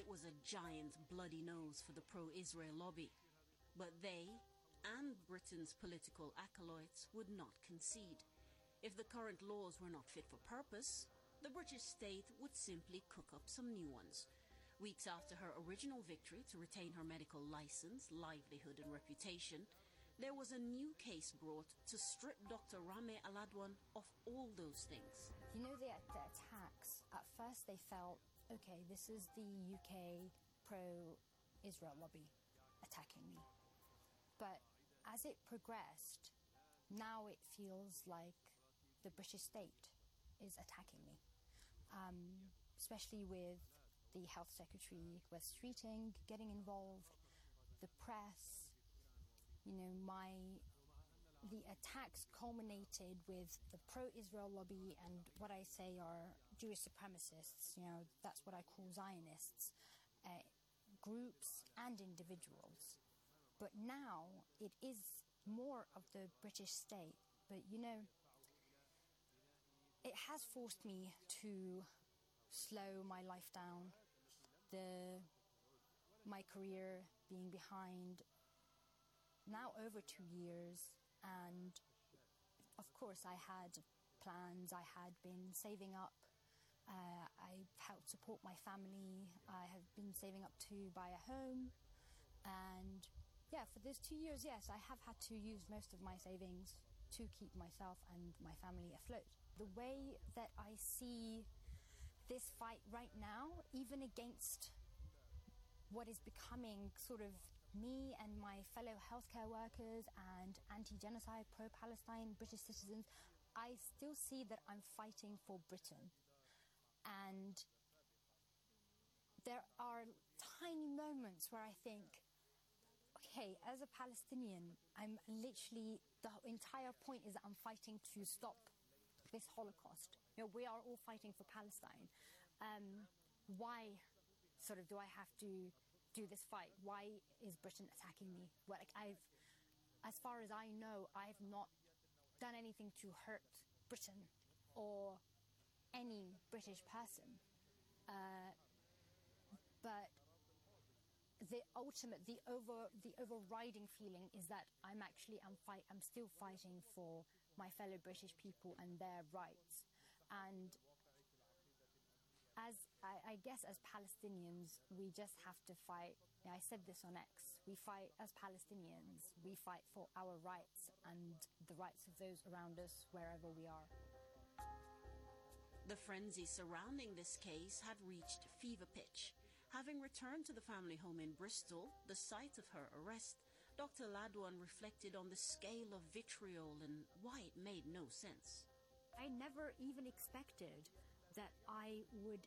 [SPEAKER 3] It was a giant bloody nose for the pro-Israel lobby. But they and Britain's political acolytes would not concede. If the current laws were not fit for purpose, the British state would simply cook up some new ones. Weeks after her original victory to retain her medical license, livelihood and reputation, there was a new case brought to strip Doctor Rameh Aladwan of all those things.
[SPEAKER 9] You know, the, the attacks, at first they felt, okay, this is the U K pro-Israel lobby attacking me. But as it progressed, now it feels like the British state is attacking me, um, especially with the Health Secretary, Wes Streeting, getting involved, the press, you know, my, the attacks culminated with the pro-Israel lobby and what I say are Jewish supremacists, you know, that's what I call Zionists, uh, groups and individuals. But now it is more of the British state. But, you know, it has forced me to slow my life down. The my career being behind now over two years, and of course I had plans. I had been saving up. Uh, I helped support my family. I have been saving up to buy a home, and yeah, for those two years, yes, I have had to use most of my savings to keep myself and my family afloat. The way that I see this fight right now, even against what is becoming sort of me and my fellow healthcare workers and anti-genocide, pro-Palestine British citizens, I still see that I'm fighting for Britain. And there are tiny moments where I think, okay, as a Palestinian, I'm literally, the entire point is that I'm fighting to stop this Holocaust. You know, we are all fighting for Palestine. Um, why sort of do I have to do this fight? Why is Britain attacking me? Well, like I've, as far as I know, I've not done anything to hurt Britain or any British person. Uh, but the ultimate, the over, the overriding feeling is that I'm actually, I'm fight, I'm still fighting for my fellow British people and their rights. And as I, I guess as Palestinians, we just have to fight. You know, I said this on X. We fight as Palestinians. We fight for our rights and the rights of those around us wherever we are.
[SPEAKER 3] The frenzy surrounding this case had reached fever pitch. Having returned to the family home in Bristol, the site of her arrest, Doctor Aladwan reflected on the scale of vitriol and why it made no sense.
[SPEAKER 9] I never even expected that I would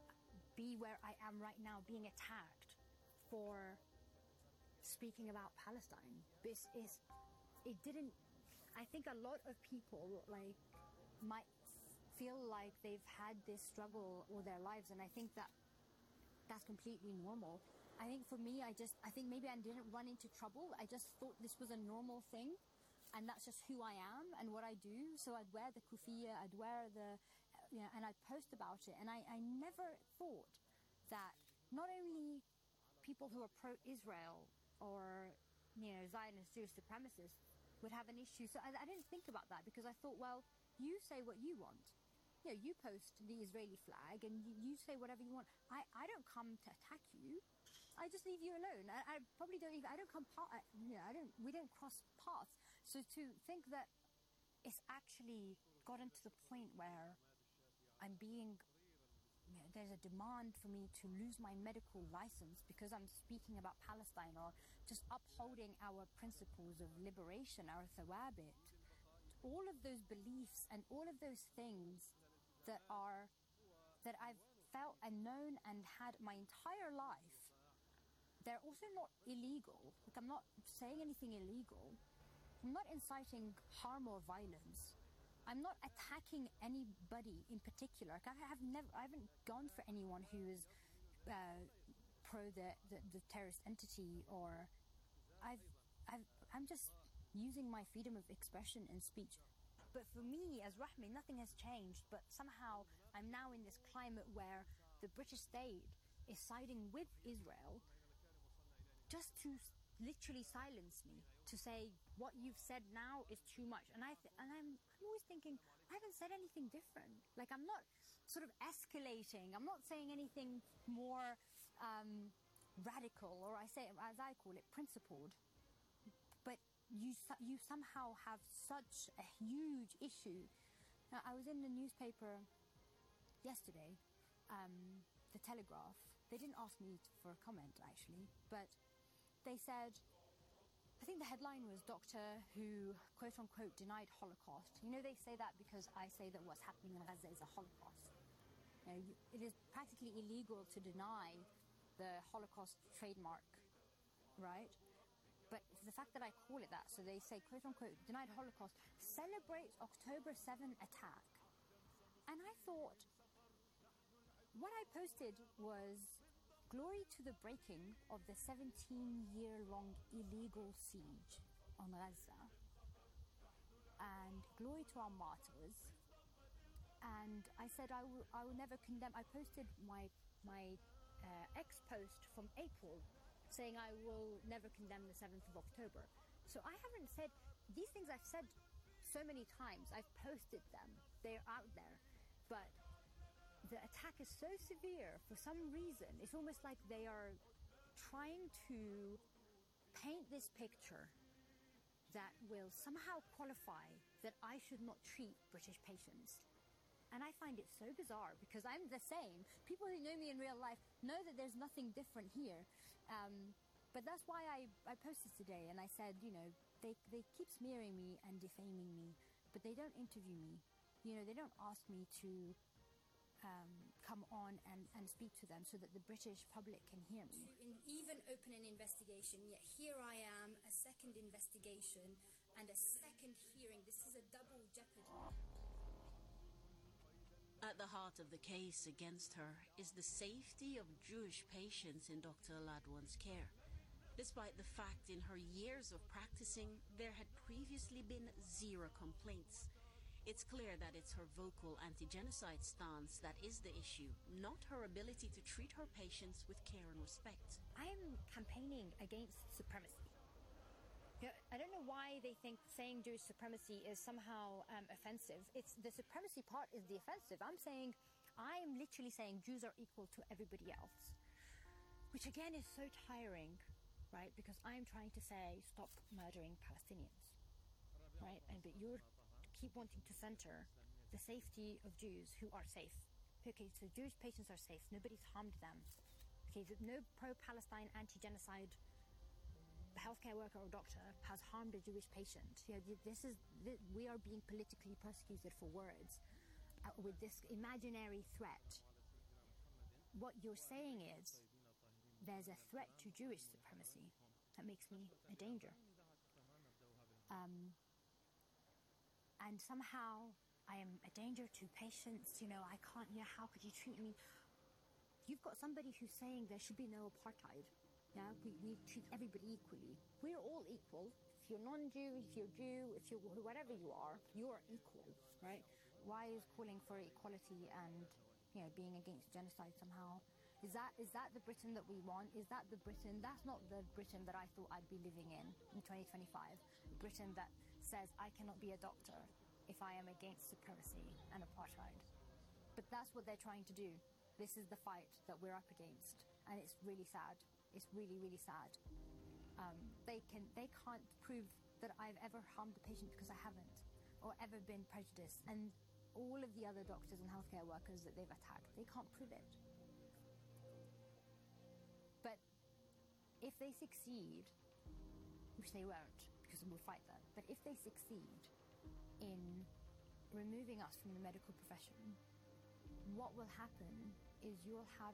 [SPEAKER 9] be where I am right now, being attacked for speaking about Palestine. This is, it didn't, I think a lot of people like might feel like they've had this struggle all their lives, and I think that that's completely normal. I think for me, I just, I think maybe I didn't run into trouble. I just thought this was a normal thing, and that's just who I am and what I do. So I'd wear the kufiya, I'd wear the, you know, and I'd post about it. And I, I never thought that not only people who are pro-Israel or, you know, Zionist Jewish supremacists would have an issue. So I, I didn't think about that because I thought, well, you say what you want. You know, you post the Israeli flag and you, you say whatever you want. I, I don't come to attack you. I just leave you alone. I, I probably don't even, I don't come part, I, you know, I don't, we don't cross paths. So to think that it's actually gotten to the point where I'm being, you know, there's a demand for me to lose my medical license because I'm speaking about Palestine or just upholding our principles of liberation, our thawabit. All of those beliefs and all of those things that are, that I've felt and known and had my entire life, they're also not illegal. Like, I'm not saying anything illegal. I'm not inciting harm or violence. I'm not attacking anybody in particular. Like, I have never, I haven't gone for anyone who is uh, pro the, the, the terrorist entity, or I've, I've, I'm just using my freedom of expression and speech. But for me, as Rahmi, nothing has changed. But somehow I'm now in this climate where the British state is siding with Israel just to literally silence me, to say what you've said now is too much. And I th- and I'm, I'm always thinking, I haven't said anything different. Like, I'm not sort of escalating. I'm not saying anything more um, radical, or I say, as I call it, principled. But you you somehow have such a huge issue. Now, I was in the newspaper yesterday, um, the Telegraph. They didn't ask me for a comment, actually, but they said, I think the headline was doctor who, quote-unquote, denied Holocaust. You know, they say that because I say that what's happening in Gaza is a Holocaust. You know, it is practically illegal to deny the Holocaust trademark, right? But the fact that I call it that, so they say, quote-unquote, denied Holocaust, celebrates October seventh attack. And I thought, what I posted was, glory to the breaking of the seventeen-year-long illegal siege on Gaza, and glory to our martyrs. And I said I will, I will never condemn. I posted my my uh, ex-post from April saying I will never condemn the seventh of October. So I haven't said these things. I've said so many times. I've posted them. They're out there, but the attack is so severe for some reason. It's almost like they are trying to paint this picture that will somehow qualify that I should not treat British patients. And I find it so bizarre, because I'm the same. People who know me in real life know that there's nothing different here. Um, but that's why I, I posted today, and I said, you know, they, they keep smearing me and defaming me, but they don't interview me. You know, they don't ask me to Um, come on and, and speak to them so that the British public can hear me.
[SPEAKER 2] To even open an investigation, yet here I am, a second investigation and a second hearing. This is a double jeopardy.
[SPEAKER 3] At the heart of the case against her is the safety of Jewish patients in Doctor Aladwan's care. Despite the fact in her years of practicing, there had previously been zero complaints. It's clear that it's her vocal anti-genocide stance that is the issue, not her ability to treat her patients with care and respect.
[SPEAKER 9] I am campaigning against supremacy. You know, I don't know why they think saying Jewish supremacy is somehow um, offensive. It's the supremacy part is the offensive. I'm saying, I am literally saying Jews are equal to everybody else, which again is so tiring, right? Because I'm trying to say, stop murdering Palestinians, right? And but you're keep wanting to center the safety of Jews who are safe. Okay, so Jewish patients are safe. Nobody's harmed them. Okay, no pro-Palestine anti-genocide healthcare worker or doctor has harmed a Jewish patient. You know, this is this, we are being politically persecuted for words uh, with this imaginary threat. What you're saying is there's a threat to Jewish supremacy that makes me a danger. Um, And somehow I am a danger to patients. You know, I can't, you know, how could you treat me? You've got somebody who's saying there should be no apartheid. Yeah, we, we treat everybody equally. We're all equal. If you're non-Jew, if you're Jew, if you're whatever you are, you are equal, right? Why is calling for equality and, you know, being against genocide somehow? Is that is that the Britain that we want? Is that the Britain? That's not the Britain that I thought I'd be living in in twenty twenty-five. Britain that says I cannot be a doctor if I am against supremacy and apartheid. But that's what they're trying to do. This is the fight that we're up against, and it's really sad. It's really, really sad. Um, they can they can't prove that I've ever harmed a patient because I haven't, or ever been prejudiced. And all of the other doctors and healthcare workers that they've attacked, they can't prove it. But if they succeed, which they won't, because we'll fight that, but if they succeed in removing us from the medical profession, what will happen is you'll have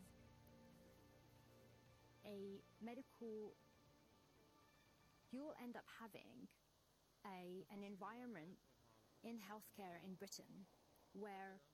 [SPEAKER 9] a medical, you'll end up having a an environment in healthcare in Britain where